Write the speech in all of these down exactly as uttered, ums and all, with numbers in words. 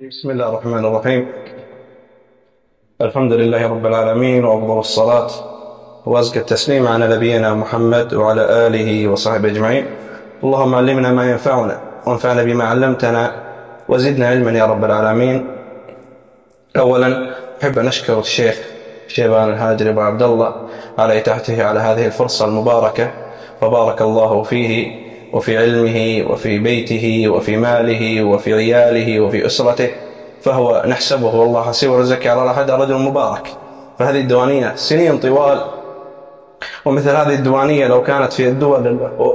بسم الله الرحمن الرحيم. الحمد لله رب العالمين، وأفضل الصلاة وأزكى التسليم على نبينا محمد وعلى آله وصحبه أجمعين. اللهم علمنا ما ينفعنا وانفعنا بما علمتنا وزدنا علما يا رب العالمين. أولا أحب أن أشكر الشيخ شيبان الهاجري أبو عبد الله على إتاحته على هذه الفرصة المباركة، فبارك الله فيه وفي علمه وفي بيته وفي ماله وفي عياله وفي أسرته، فهو نحسبه والله حسيب ورزقه على هذا رجل مبارك. فهذه الديوانية سنين طوال، ومثل هذه الديوانية لو كانت في الدول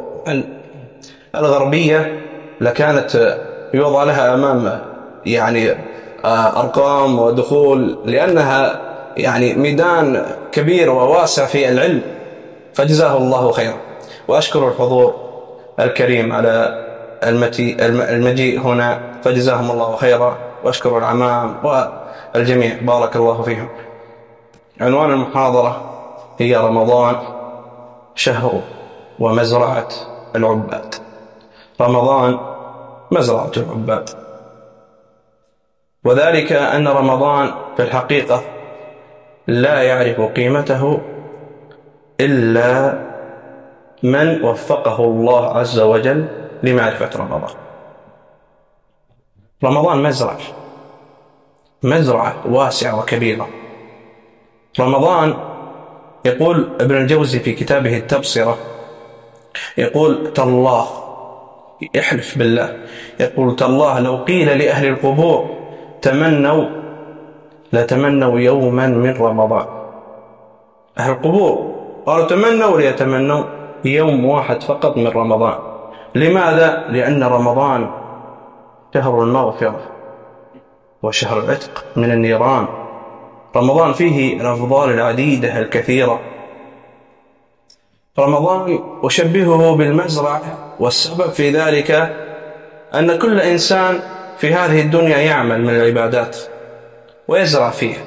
الغربية لكانت يوضع لها أمام يعني أرقام ودخول، لأنها يعني ميدان كبير وواسع في العلم، فجزاه الله خيرا. وأشكر الحضور الكريم على المجيء هنا، فجزاهم الله خيرا، وأشكر العمام والجميع بارك الله فيهم. عنوان المحاضرة هي رمضان شهر ومزرعة العباد. رمضان مزرعة العباد، وذلك أن رمضان في الحقيقة لا يعرف قيمته إلا من وفقه الله عز وجل لمعرفة رمضان. رمضان مزرعة مزرعة واسعة وكبيرة. رمضان يقول ابن الجوزي في كتابه التبصرة، يقول تالله، يحلف بالله، يقول تالله لو قيل لأهل القبور تمنوا لتمنوا يوما من رمضان. أهل القبور قالوا تمنوا ليتمنوا يوم واحد فقط من رمضان. لماذا؟ لأن رمضان شهر المغفرة وشهر العتق من النيران. رمضان فيه الأفضال العديدة الكثيرة. رمضان أشبهه بالمزرعة، والسبب في ذلك أن كل إنسان في هذه الدنيا يعمل من العبادات ويزرع فيها،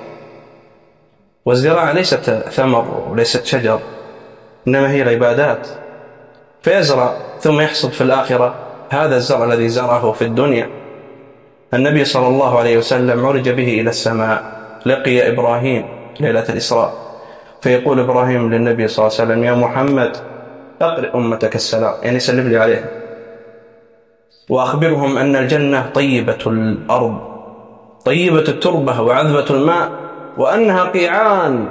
والزراعة ليست ثمر وليست شجر، إنما هي العبادات. فيزرع ثم يحصد في الآخرة هذا الزرع الذي زرعه في الدنيا. النبي صلى الله عليه وسلم عرج به إلى السماء، لقي إبراهيم ليلة الإسراء، فيقول إبراهيم للنبي صلى الله عليه وسلم يا محمد أقرئ أمتك السلام، يعني سلم لي عليهم، وأخبرهم أن الجنة طيبة الأرض طيبة التربة وعذبة الماء، وأنها قيعان،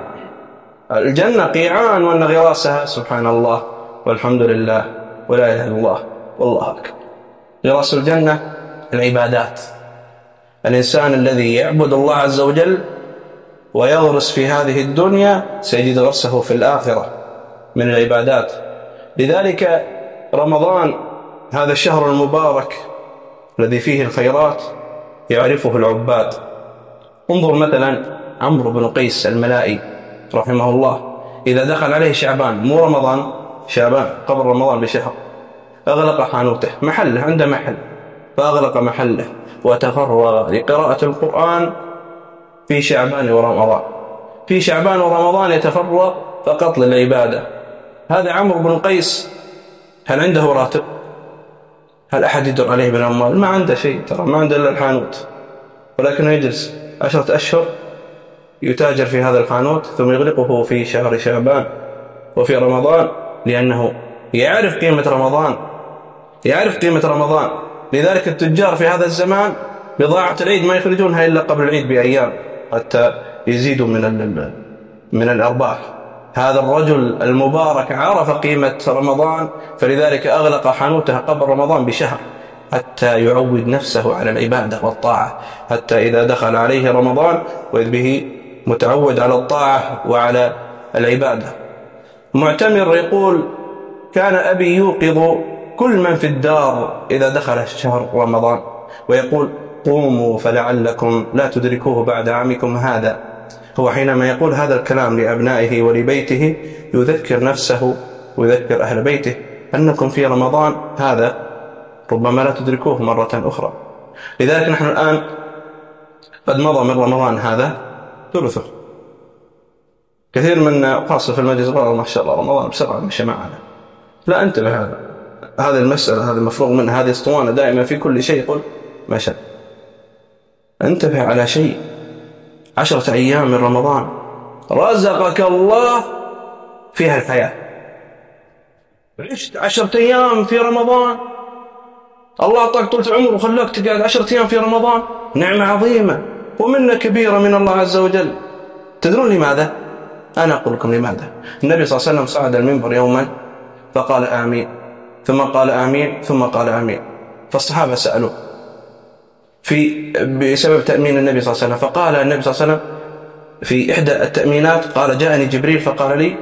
الجنة قيعان، وأن غراسها سبحان الله والحمد لله ولا إله إلا الله والله أكبر. غراس الجنة العبادات. الإنسان الذي يعبد الله عز وجل ويغرس في هذه الدنيا سيجد غرسه في الآخرة من العبادات. لذلك رمضان هذا الشهر المبارك الذي فيه الخيرات يعرفه العباد. انظر مثلا عمرو بن قيس الملائي رحمه الله، إذا دخل عليه شعبان، مو رمضان، شعبان قبل رمضان بشهر، أغلق حانوته، محله عنده محل، فأغلق محله وتفرغ لقراءة القرآن في شعبان ورمضان. في شعبان ورمضان يتفرغ فقط للعبادة. هذا عمرو بن قيس، هل عنده راتب؟ هل أحد يدر عليه بالأموال؟ ما عنده شيء، ترى ما عنده إلا الحانوت، ولكنه يجلس عشرة أشهر يتاجر في هذا الحانوت ثم يغلقه في شهر شعبان وفي رمضان، لأنه يعرف قيمة رمضان، يعرف قيمة رمضان. لذلك التجار في هذا الزمان بضاعة العيد ما يخرجونها إلا قبل العيد بأيام حتى يزيدوا من من الأرباح. هذا الرجل المبارك عرف قيمة رمضان، فلذلك أغلق حانوته قبل رمضان بشهر حتى يعود نفسه على العبادة والطاعة، حتى إذا دخل عليه رمضان وإذ به متعود على الطاعة وعلى العبادة. معتمر يقول كان أبي يوقظ كل من في الدار إذا دخل شهر رمضان ويقول قوموا فلعلكم لا تدركوه بعد عامكم هذا. هو حينما يقول هذا الكلام لأبنائه ولبيته يذكر نفسه ويذكر أهل بيته أنكم في رمضان هذا ربما لا تدركوه مرة أخرى. لذلك نحن الآن قد مضى من رمضان هذا ثلثه. كثير من خاصة في المجلس قال ما شاء الله رمضان بسرعة مشى معنا. لا انتبه، هذا هذه المسألة، هذا المفروغ منها، هذه اسطوانة دائما في كل شيء يقول مشى. انتبه على شيء. عشرة أيام من رمضان رزقك الله فيها الحياة. عشت عشرة أيام في رمضان، الله أعطاك طولة عمر وخلاك تقعد عشرة أيام في رمضان، نعمة عظيمة ومنة كبيرة من الله عز وجل. تدرون لماذا؟ أنا أقول لكم لماذا. النبي صلى الله عليه وسلم صعد المنبر يوما فقال آمين، ثم قال آمين، ثم قال آمين. فالصحابة سألوا في بسبب تأمين النبي صلى الله عليه وسلم، فقال النبي صلى الله عليه وسلم في إحدى التأمينات قال جاءني جبريل فقال لي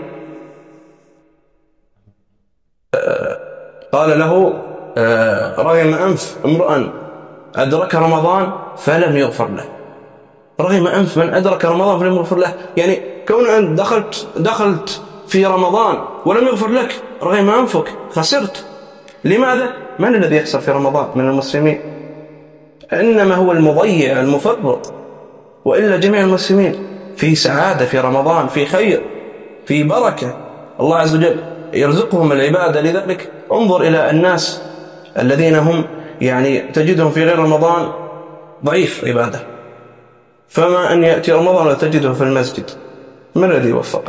قال له رغم أنف امرأ أدرك رمضان فلم يغفر له. رغم أنف من أدرك رمضان فلم يغفر له، يعني كون أن دخلت دخلت في رمضان ولم يغفر لك رغم أنفك خسرت. لماذا؟ من الذي يخسر في رمضان من المسلمين؟ إنما هو المضيع المفرط، وإلا جميع المسلمين في سعادة في رمضان، في خير، في بركة. الله عز وجل يرزقهم العبادة. لذلك انظر إلى الناس الذين هم يعني تجدهم في غير رمضان ضعيف عبادة، فما أن يأتي رمضان وتجده في المسجد. من الذي وفقه؟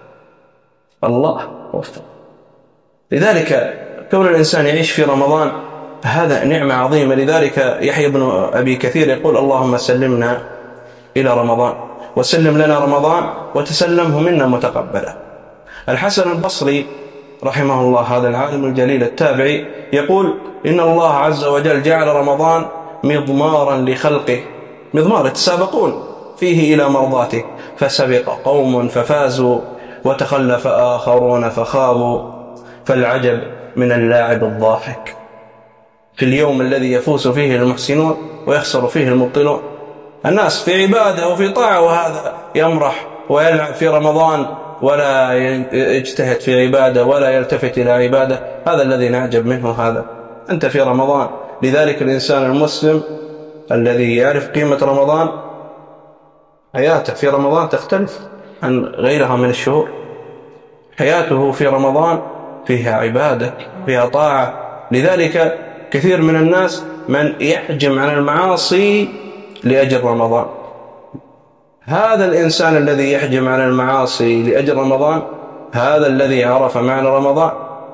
الله وفقه. لذلك كون الإنسان يعيش في رمضان هذا نعمة عظيمة. لذلك يحيى بن أبي كثير يقول اللهم سلمنا إلى رمضان، وسلم لنا رمضان وتسلمه منا متقبلا. الحسن البصري رحمه الله هذا العالم الجليل التابعي يقول إن الله عز وجل جعل رمضان مضمارا لخلقه، مضمار يتسابقون فيه إلى مرضاته، فسبق قوم ففازوا وتخلف آخرون فخابوا، فالعجب من اللاعب الضاحك في اليوم الذي يفوز فيه المحسنون ويخسر فيه المبطلون. الناس في عبادة وفي طاعة، وهذا يمرح ويلعب في رمضان ولا يجتهد في عبادة ولا يلتفت إلى عبادة. هذا الذي نعجب منه. هذا أنت في رمضان. لذلك الإنسان المسلم الذي يعرف قيمة رمضان حياته في رمضان تختلف عن غيرها من الشهور. حياته في رمضان فيها عبادة، فيها طاعة. لذلك كثير من الناس من يحجم عن المعاصي لأجل رمضان. هذا الإنسان الذي يحجم عن المعاصي لأجل رمضان هذا الذي عرف معنى رمضان.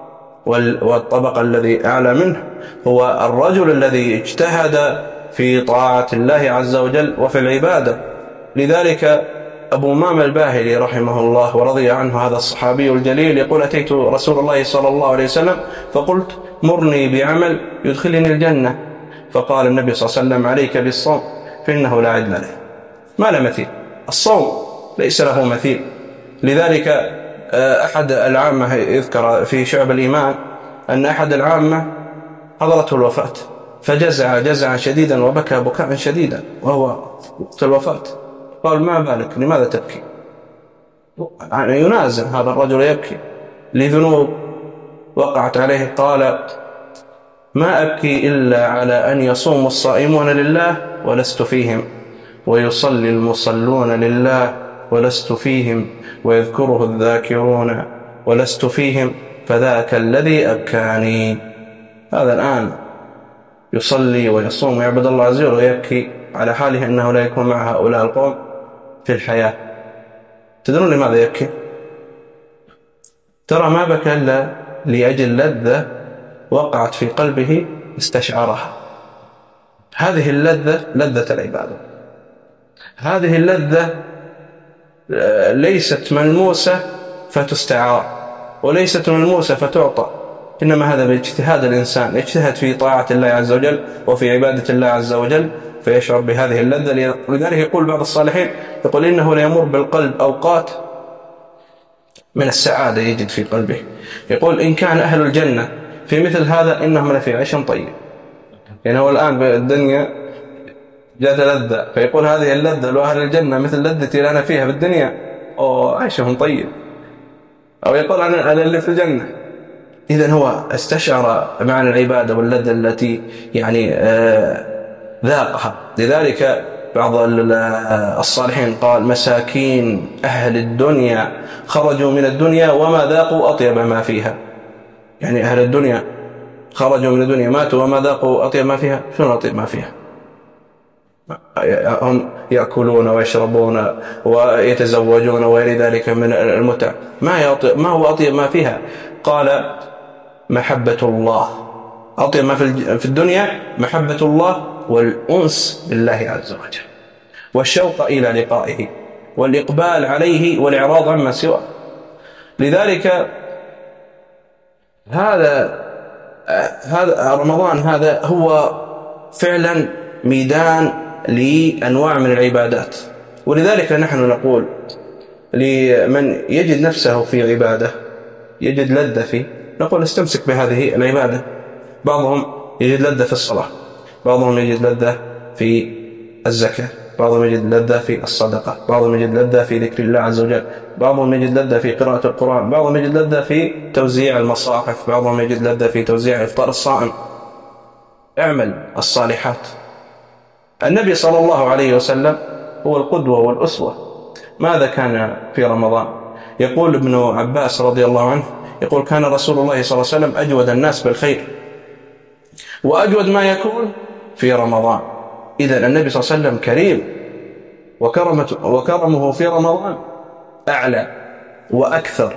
والطبق الذي أعلى منه هو الرجل الذي اجتهد في طاعة الله عز وجل وفي العبادة. لذلك أبو أمامة الباهلي رحمه الله ورضي عنه هذا الصحابي الجليل يقول أتيت رسول الله صلى الله عليه وسلم فقلت مرني بعمل يدخلني الجنة، فقال النبي صلى الله عليه وسلم عليك بالصوم فإنه لا عدل له. ما له مثيل، الصوم ليس له مثيل. لذلك أحد العامة يذكر في شعب الإيمان أن أحد العامة حضرته الوفاة فجزع جزعا شديدا وبكى بكاء شديدا وهو وقت الوفاة. قال ما بالك، لماذا تبكي؟ يعني ينازع هذا الرجل يبكي لذنوب وقعت عليه. قال ما أبكي إلا على أن يصوم الصائمون لله ولست فيهم، ويصلي المصلون لله ولست فيهم، ويذكره الذاكرون ولست فيهم، فذاك الذي أبكاني. هذا الآن يصلي ويصوم ويعبد الله عز وجل ويبكي على حاله أنه لا يكون مع هؤلاء القوم في الحياة. تدرون لماذا يبكي؟ ترى ما بكى إلا لأجل لذة وقعت في قلبه استشعرها. هذه اللذة لذة العبادة. هذه اللذة ليست ملموسة فتستعار، وليست ملموسة فتعطى، إنما هذا باجتهاد الإنسان، يجتهد في طاعة الله عز وجل وفي عبادة الله عز وجل فيشعر بهذه اللذة. لذلك يقول بعض الصالحين يقول إنه لا يمر بالقلب أوقات من السعادة يجد في قلبه. يقول إن كان أهل الجنة في مثل هذا إنهم لفي عيش طيب. يعني هو الآن بالدنيا جاءت لذة، فيقول هذه اللذة لو أهل الجنة مثل لذتي اللي أنا فيها بالدنيا أو عيشهم طيب، أو يقول أنا اللي في الجنة. إذن هو استشعر معنى العبادة واللذة التي يعني ذاقها. لذلك بعض الصالحين قال مساكين أهل الدنيا خرجوا من الدنيا وما ذاقوا أطيب ما فيها. يعني أهل الدنيا خرجوا من الدنيا ماتوا وما ذاقوا أطيب ما فيها. شنو أطيب ما فيها؟ هم يأكلون ويشربون ويتزوجون وغير ذلك من المتع، ما, ما هو أطيب ما فيها؟ قال محبة الله، أطيب ما في الدنيا محبة الله والأنس بالله عز وجل والشوق إلى لقائه والإقبال عليه والإعراض عما سواه. لذلك هذا هذا رمضان هذا هو فعلا ميدان لأنواع من العبادات. ولذلك نحن نقول لمن يجد نفسه في عبادة يجد لذة فيه، نقول استمسك بهذه العبادة. بعضهم يجد لذة في الصلاة، بعضهم يجد لذة في الزكاة، بعضهم يجد لذة في الصدقة، بعضهم يجد لذة في ذكر الله عز وجل، بعضهم يجد لذة في قراءة القرآن، بعضهم يجد لذة في توزيع المصاحف، بعضهم يجد لذة في توزيع إفطار الصائم. اعمل الصالحات. النبي صلى الله عليه وسلم هو القدوة والأسوة. ماذا كان في رمضان؟ يقول ابن عباس رضي الله عنه، يقول كان رسول الله صلى الله عليه وسلم أجود الناس بالخير، وأجود ما يكون في رمضان. إذن النبي صلى الله عليه وسلم كريم، وكرمه في رمضان أعلى وأكثر.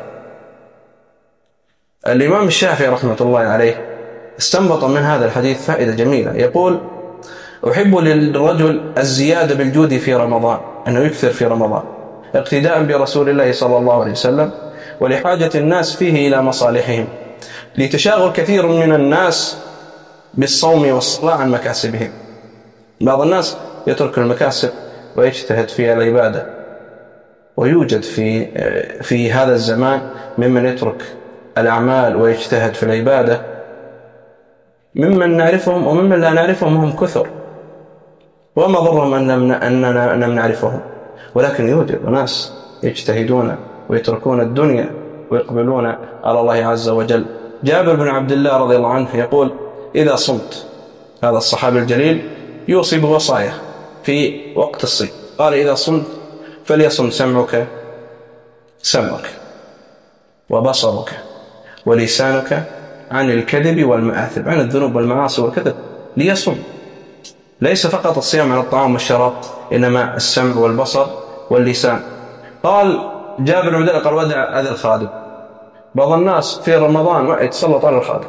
الإمام الشافعي رحمة الله عليه استنبط من هذا الحديث فائدة جميلة، يقول أحب للرجل الزيادة بالجود في رمضان، أنه يكثر في رمضان اقتداء برسول الله صلى الله عليه وسلم، ولحاجة الناس فيه إلى مصالحهم، لتشاغل كثير من الناس بالصوم والصلاة عن مكاسبهم. بعض الناس يترك المكاسب ويجتهد في العبادة، ويوجد في في هذا الزمان ممن يترك الأعمال ويجتهد في العبادة، ممن نعرفهم وممن لا نعرفهم، هم كثر، وما ضرهم أننا لم نعرفهم. ولكن يوجد ناس يجتهدون ويتركون الدنيا ويقبلون على الله عز وجل. جابر بن عبد الله رضي الله عنه يقول إذا صمت، هذا الصحابي الجليل يوصي بوصايا في وقت الصيام، قال إذا صمت فليصم سمعك سمعك وبصرك ولسانك عن الكذب والمآثم، عن الذنوب والمعاصي والكذب، ليصم. ليس فقط الصيام عن الطعام والشراب، إنما السمع والبصر واللسان. قال جابر بن عبد الله قال ودع هذا الخادم. بعض الناس في رمضان يتسلط على الخادم،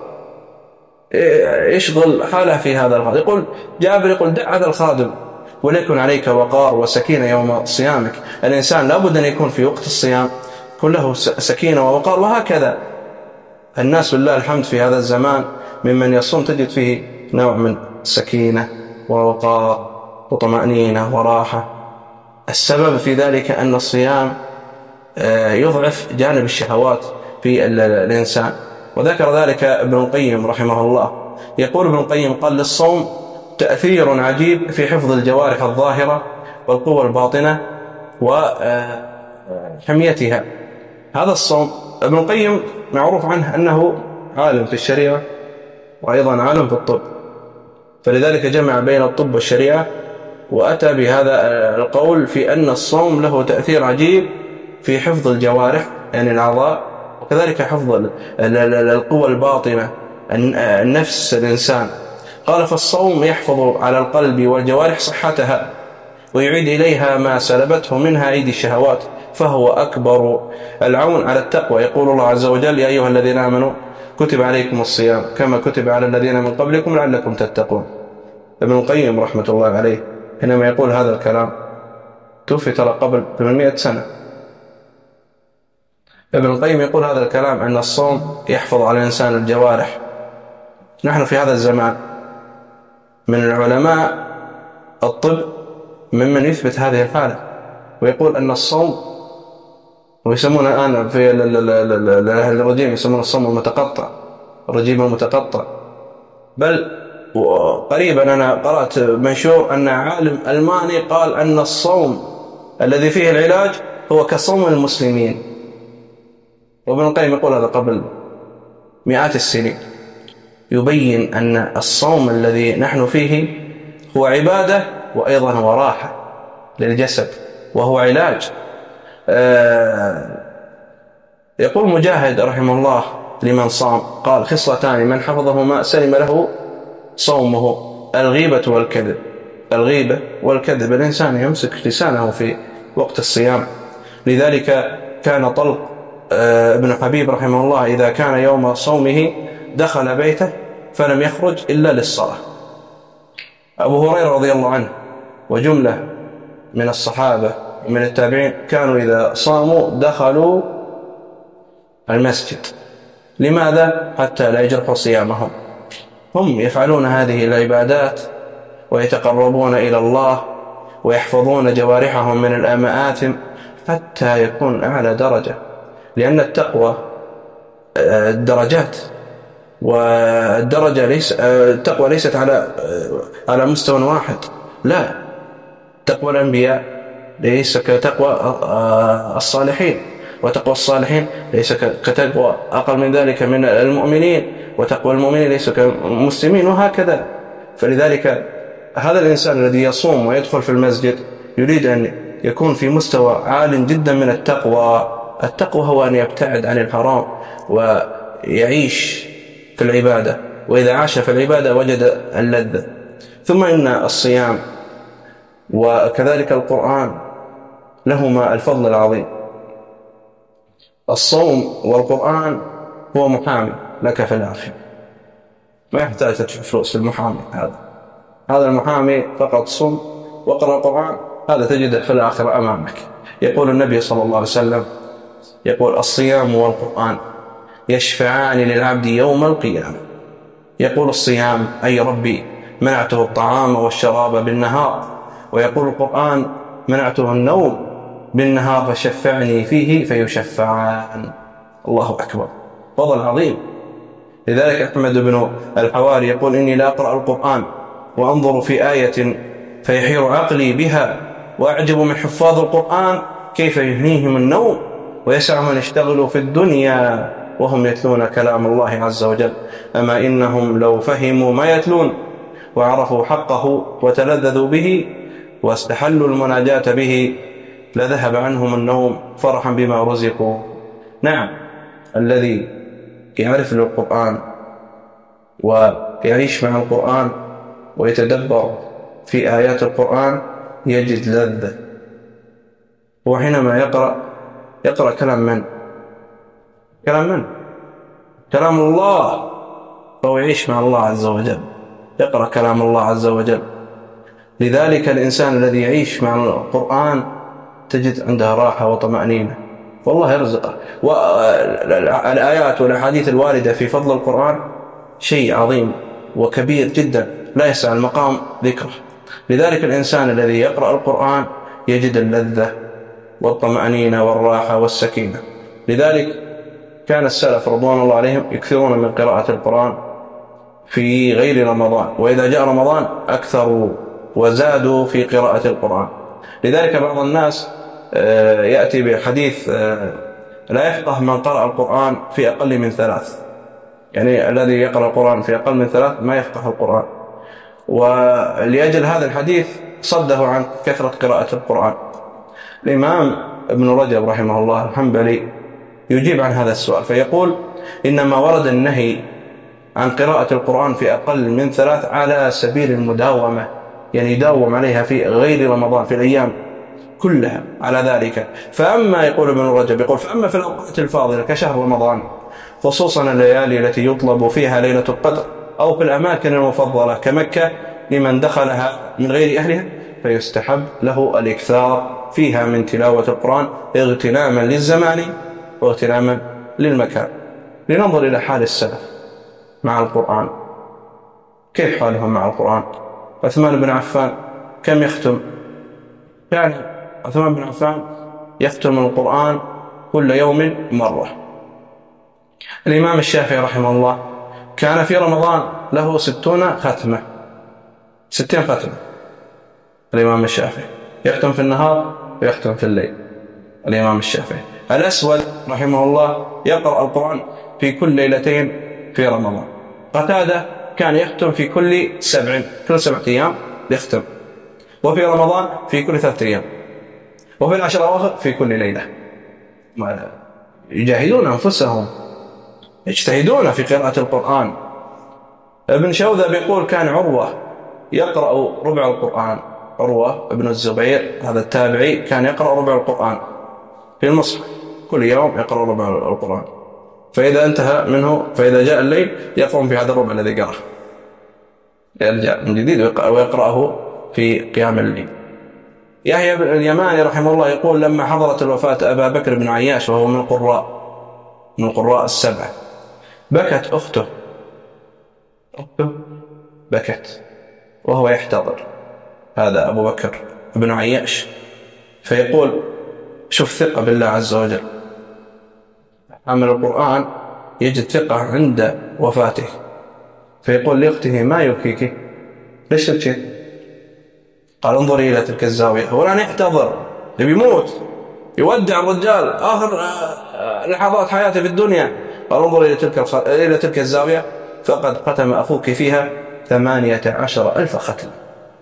يشغل حاله في هذا الخادم. يقول جابر يقول دع هذا الخادم وليكن عليك وقار وسكينة يوم صيامك. الإنسان لابد أن يكون في وقت الصيام يكون له سكينة ووقار. وهكذا الناس بالله الحمد في هذا الزمان ممن يصوم تجد فيه نوع من سكينة ووقار وطمأنينة وراحة. السبب في ذلك أن الصيام يضعف جانب الشهوات في الإنسان، وذكر ذلك ابن القيم رحمه الله. يقول ابن القيم قال للصوم تأثير عجيب في حفظ الجوارح الظاهرة والقوى الباطنة وحميتها. هذا الصوم ابن القيم معروف عنه أنه عالم في الشريعة وأيضا عالم في الطب، فلذلك جمع بين الطب والشريعة، وأتى بهذا القول في أن الصوم له تأثير عجيب في حفظ الجوارح يعني الأعضاء، وكذلك حفظ القوى الباطنة النفس الإنسان. قال فالصوم يحفظ على القلب والجوارح صحتها ويعيد إليها ما سلبته منها أيدي الشهوات، فهو أكبر العون على التقوى. يقول الله عز وجل يا أيها الذين آمنوا كتب عليكم الصيام كما كتب على الذين من قبلكم لعلكم تتقون. ابن القيم رحمة الله عليه حينما يقول هذا الكلام توفي ترى قبل ثمانمائة سنة. ابن القيم يقول هذا الكلام أن الصوم يحفظ على الإنسان الجوارح. نحن في هذا الزمان من العلماء الطب ممن يثبت هذه الحالة، ويقول أن الصوم، ويسمونه الآن في الرجيم يسمونه الصوم المتقطع، الرجيم المتقطع. بل قريبا أنا قرأت منشور أن عالم ألماني قال أن الصوم الذي فيه العلاج هو كصوم المسلمين. وابن القيم يقول هذا قبل مئات السنين، يبين أن الصوم الذي نحن فيه هو عبادة وأيضا هو راحة للجسد وهو علاج. آه يقول مجاهد رحمه الله لمن صام قال خصلتان من حفظهما سلم له صومه الغيبة والكذب. الغيبة والكذب الإنسان يمسك لسانه في وقت الصيام. لذلك كان طلق ابن حبيب رحمه الله إذا كان يوم صومه دخل بيته فلم يخرج إلا للصلاة. أبو هريرة رضي الله عنه وجملة من الصحابة ومن التابعين كانوا إذا صاموا دخلوا المسجد. لماذا؟ حتى لا يجرحوا صيامهم. هم يفعلون هذه العبادات ويتقربون إلى الله ويحفظون جوارحهم من المآثم حتى يكون أعلى درجة، لأن التقوى الدرجات، والدرجة ليس التقوى ليست على على مستوى واحد، لا، تقوى الأنبياء ليس كتقوى الصالحين، وتقوى الصالحين ليس كتقوى أقل من ذلك من المؤمنين، وتقوى المؤمنين ليس كمسلمين، وهكذا. فلذلك هذا الإنسان الذي يصوم ويدخل في المسجد يريد أن يكون في مستوى عال جدا من التقوى. التقوى هو أن يبتعد عن الحرام ويعيش في العبادة، وإذا عاش في العبادة وجد اللذة. ثم إن الصيام وكذلك القرآن لهما الفضل العظيم. الصوم والقرآن هو محامي لك في الآخرة، ما يحتاج تدفع فلوس المحامي. هذا هذا المحامي فقط صم وقرأ القرآن، هذا تجده في الآخرة أمامك. يقول النبي صلى الله عليه وسلم، يقول: الصيام والقرآن يشفعان للعبد يوم القيامة. يقول الصيام: أي ربي منعته الطعام والشراب بالنهار، ويقول القرآن: منعته النوم بالنهار فشفعني فيه فيشفعان. الله أكبر، فضل عظيم. لذلك أحمد بن الحواري يقول: إني لا أقرأ القرآن وأنظر في آية فيحير عقلي بها، وأعجب من حفاظ القرآن كيف يهنيهم النوم ويسع من اشتغلوا في الدنيا وهم يتلون كلام الله عز وجل. أما إنهم لو فهموا ما يتلون وعرفوا حقه وتلذذوا به واستحلوا المناجاة به لذهب عنهم النوم فرحا بما رزقوا. نعم، الذي يعرف القرآن ويعيش مع القرآن ويتدبر في آيات القرآن يجد لذة. وحينما يقرأ يقرأ كلام من؟ كلام من؟ كلام الله، فهو يعيش مع الله عز وجل، يقرأ كلام الله عز وجل. لذلك الإنسان الذي يعيش مع القرآن تجد عنده راحة وطمأنينة، والله يرزقه. والآيات والأحاديث الواردة في فضل القرآن شيء عظيم وكبير جدا لا يسع المقام ذكره. لذلك الإنسان الذي يقرأ القرآن يجد اللذة والطمأنينة والراحة والسكينة. لذلك كان السلف رضوان الله عليهم يكثرون من قراءة القرآن في غير رمضان، وإذا جاء رمضان أكثروا وزادوا في قراءة القرآن. لذلك بعض الناس يأتي بحديث لا يفقه من قرأ القرآن في أقل من ثلاث، يعني الذي يقرأ القرآن في أقل من ثلاث ما يفقه القرآن. ولأجل هذا الحديث صده عن كثرة قراءة القرآن. الإمام ابن رجب رحمه الله الحنبلي يجيب عن هذا السؤال فيقول: إنما ورد النهي عن قراءة القرآن في أقل من ثلاث على سبيل المداومة، يعني يداوم عليها في غير رمضان في الأيام كلها على ذلك. فأما يقول ابن رجب يقول فأما في الأوقات الفاضلة كشهر رمضان، خصوصا الليالي التي يطلب فيها ليلة القدر، أو في الأماكن المفضلة كمكة لمن دخلها من غير أهلها، فيستحب له الإكثار فيها من تلاوة القرآن اغتناما للزمان واغتناما للمكان. لننظر إلى حال السلف مع القرآن، كيف حالهم مع القرآن؟ عثمان بن عفان كم يختم؟ يعني عثمان بن عفان يختم القرآن كل يوم مرة. الإمام الشافعي رحمه الله كان في رمضان له ستون ختمة، ستين ختمة. الإمام الشافعي يختم في النهار ويختم في الليل. الإمام الشافعي الأسود رحمه الله يقرأ القرآن في كل ليلتين في رمضان. قتادة كان يختم في كل سبع كل سبعة أيام يختم، وفي رمضان في كل ثلاثة أيام، وفي العشر الأواخر في كل ليلة. يجاهدون أنفسهم، يجتهدون في قراءة القرآن. ابن شوذة بيقول كان عروة يقرأ ربع القرآن. عروة بن الزبير هذا التابعي كان يقرأ ربع القرآن في المصحف، كل يوم يقرأ ربع القرآن، فإذا انتهى منه فإذا جاء الليل يقوم في هذا الربع الذي قرأه، يرجع من جديد ويقرأه في قيام الليل. يحيى بن اليماني رحمه الله يقول: لما حضرت الوفاة أبا بكر بن عياش وهو من القراء من القراء السبعة، بكت أخته أخته بكت وهو يحتضر، هذا أبو بكر بن عياش، فيقول: شوف ثقة بالله عز وجل، حامل القرآن يجد ثقة عند وفاته، فيقول لأخته: ما يبكيك؟ ليش تبكي؟ قال: انظري إلى تلك الزاوية. هو الآن يحتضر، يبي يموت، يودع الرجال آخر لحظات حياته في الدنيا. قال: انظري إلى تلك إلى تلك الزاوية فقد ختم أخوك فيها ثمانية عشر ألف ختمة.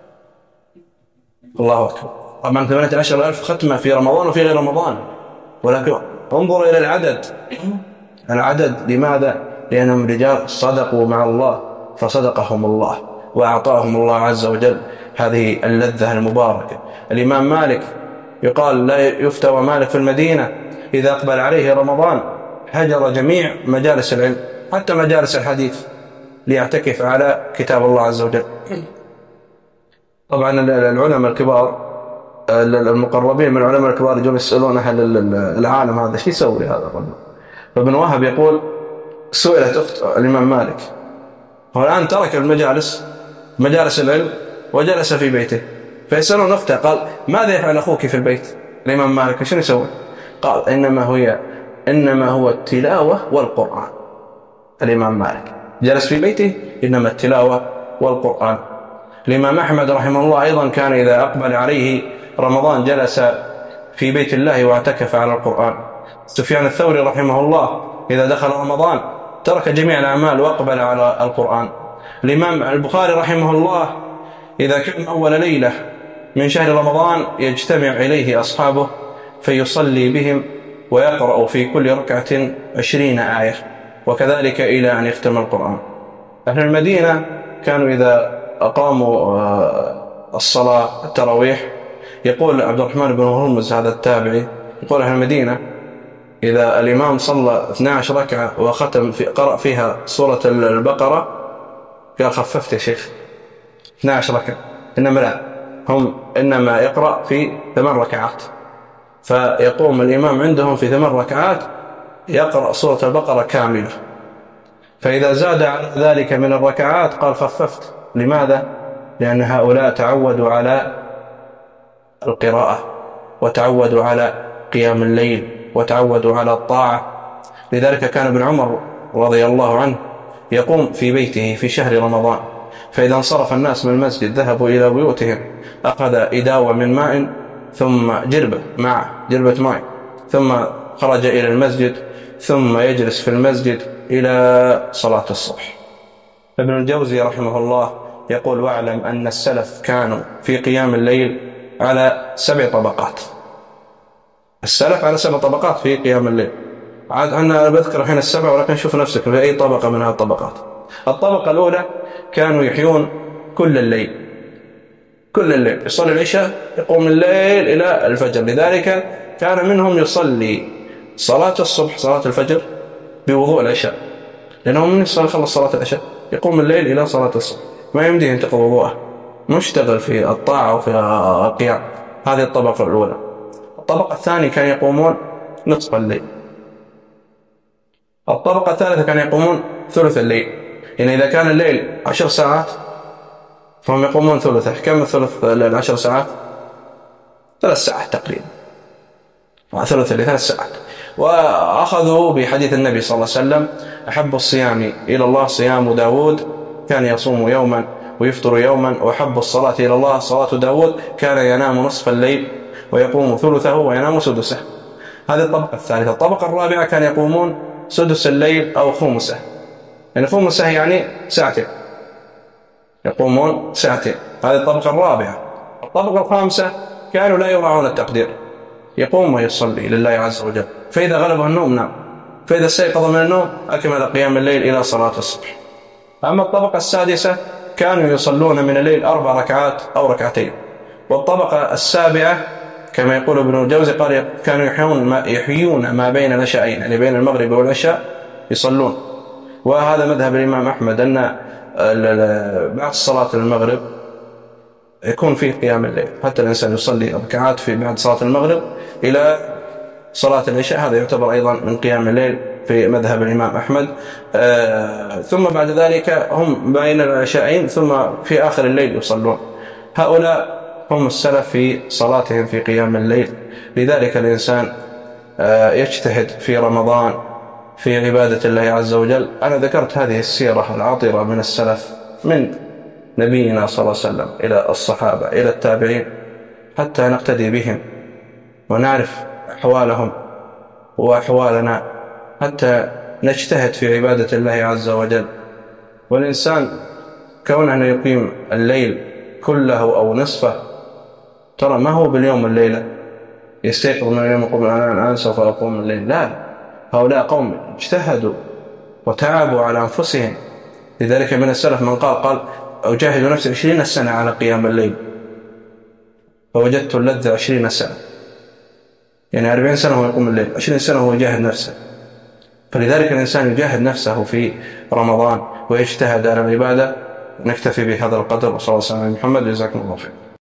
الله أكبر. طبعا ثمانية عشر ألف ختمة في رمضان وفي غير رمضان، ولكن انظر إلى العدد. العدد لماذا؟ لأنهم رجال صدقوا مع الله فصدقهم الله وأعطاهم الله عز وجل هذه اللذة المباركة. الإمام مالك يقال لا يفتوى مالك في المدينة إذا أقبل عليه رمضان هجر جميع مجالس العلم حتى مجالس الحديث ليعتكف على كتاب الله عز وجل. طبعا العلماء الكبار المقربين من العلماء الكبار يجون يسألون أهل العالم هذا شو يسوي هذا الرجل. فابن وهب يقول: سئلت أخت الإمام مالك، هو الآن ترك المجالس مجالس العلم وجلس في بيته، فيسألون أخته، قال: ماذا يفعل أخوك في البيت؟ الإمام مالك شنو يسوي؟ قال: إنما هي إنما هو التلاوة والقرآن. الإمام مالك جلس في بيته إنما التلاوة والقرآن. الإمام أحمد رحمه الله أيضا كان إذا أقبل عليه رمضان جلس في بيت الله واعتكف على القرآن. سفيان الثوري رحمه الله إذا دخل رمضان ترك جميع الأعمال وأقبل على القرآن. الإمام البخاري رحمه الله إذا كان أول ليلة من شهر رمضان يجتمع إليه أصحابه فيصلي بهم ويقرأ في كل ركعة عشرين آية، وكذلك إلى أن يختم القرآن. أهل المدينة كانوا إذا أقاموا الصلاة التراويح، يقول عبد الرحمن بن هرمز هذا التابعي، يقول أهل المدينة إذا الإمام صلى اثنتي عشرة ركعة وختم في قرأ فيها سورة البقرة قال: خففت يا شيخ، اثنتي عشرة ركعة، إنما لا، هم إنما يقرأ في ثمان ركعات، فيقوم الإمام عندهم في ثمان ركعات يقرأ سورة البقرة كاملة، فإذا زاد على ذلك من الركعات قال: خففت. لماذا؟ لأن هؤلاء تعودوا على القراءة وتعودوا على قيام الليل وتعودوا على الطاعة. لذلك كان ابن عمر رضي الله عنه يقوم في بيته في شهر رمضان، فإذا انصرف الناس من المسجد ذهبوا إلى بيوتهم، أخذ إداوة من ماء ثم جربة معه جربة ماء، ثم خرج إلى المسجد ثم يجلس في المسجد إلى صلاة الصبح. ابن الجوزي رحمه الله يقول: واعلم أن السلف كانوا في قيام الليل على سبع طبقات. السلف على سبع طبقات في قيام الليل. عاد أنا بذكر الحين السبع، ولكن شوف نفسك في أي طبقة من هذه الطبقات. الطبقة الأولى كانوا يحيون كل الليل، كل الليل يصلي العشاء يقوم الليل إلى الفجر. لذلك كان منهم يصلي صلاة الصبح صلاة الفجر بوضوء العشاء، لأنه من يصلي خلص صلاة العشاء يقوم الليل إلى صلاة الصبح، ما يمديه ينتقض وضوءه، مشتغل في الطاعة وفي القيام. هذه الطبقة الأولى. الطبقة الثانية كان يقومون نصف الليل. الطبقة الثالثة كان يقومون ثلث الليل، يعني إذا كان الليل عشر ساعات فهم يقومون ثلثه. كم ثلث العشر ساعات؟ ثلاث ساعات تقريبا، ثلث الليل ثلاث ساعات. وأخذوا بحديث النبي صلى الله عليه وسلم: أحب الصيام إلى الله صيام داود كان يصوم يوما ويفطر يوما، وأحب الصلاة إلى الله صلاة داود كان ينام نصف الليل ويقوم ثلثه وينام سدسه. هذه الطبقة الثالثة. الطبقة الرابعة كان يقومون سدس الليل أو خمسه، يعني خمسه يعني ساعتين، يقومون ساعتين. هذه الطبقة الرابعة. الطبقة الخامسة كانوا لا يراعون التقدير، يقوم ويصلي لله عز وجل، فإذا غلبه النوم نام، فإذا استيقظ من النوم أكمل قيام الليل إلى صلاة الصبح. أما الطبقة السادسة كانوا يصلون من الليل أربع ركعات أو ركعتين. والطبقة السابعة كما يقول ابن الجوزي قال كانوا يحيون ما, يحيون ما بين العشاءين، يعني بين المغرب والعشاء يصلون. وهذا مذهب الإمام أحمد أن بعد صلاة المغرب يكون فيه قيام الليل، حتى الإنسان يصلي ركعات في بعد صلاة المغرب إلى صلاة العشاء، هذا يعتبر أيضا من قيام الليل في مذهب الإمام أحمد. آه ثم بعد ذلك هم بين العشاءين ثم في آخر الليل يصلون. هؤلاء هم السلف في صلاتهم في قيام الليل. لذلك الإنسان آه يجتهد في رمضان في عبادة الله عز وجل. أنا ذكرت هذه السيرة العطرة من السلف، من نبينا صلى الله عليه وسلم إلى الصحابة إلى التابعين، حتى نقتدي بهم ونعرف أحوالهم وأحوالنا، حتى نجتهد في عبادة الله عز وجل. والإنسان كونه يقيم الليل كله أو نصفه، ترى ما هو باليوم الليلة يستيقظ من اليوم يقول أنا الآن سوف أقوم الليل، لا، هؤلاء قوم اجتهدوا وتعبوا على أنفسهم. لذلك من السلف من قال قال أجاهد نفسي عشرين سنة على قيام الليل فوجدت اللذة عشرين سنة، يعني أربعين سنة هو يقوم الليل، عشرين سنة هو يجاهد نفسه. فلذلك الإنسان يجاهد نفسه في رمضان ويجتهد على العبادة. نكتفي بهذا القدر، وصلى الله عليه وسلم محمد، جزاكم الله خير.